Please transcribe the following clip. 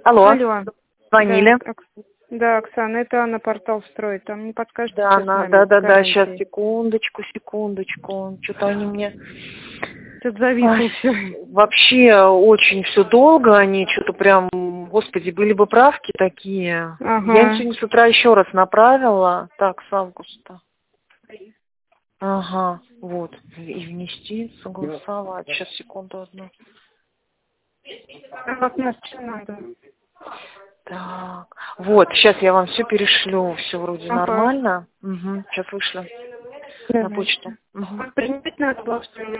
Алло, Алло. звонили. Да, Оксана, это Анна, портал «Строй». Там не подскажете, Да, что с Анна, нами? да, сейчас, секундочку. Что-то они мне... Тут зависло все. Вообще очень все долго, они что-то прям, господи, были бы правки такие. Ага. Я им сегодня с утра еще раз направила. Так, с августа. Ага, вот. И внести, согласовать. Сейчас, секунду одну. А от нас что надо? Так, вот, сейчас я вам все перешлю, все вроде Ага. нормально. Угу. Сейчас вышло на почту. Угу. Принять надо было, что ли?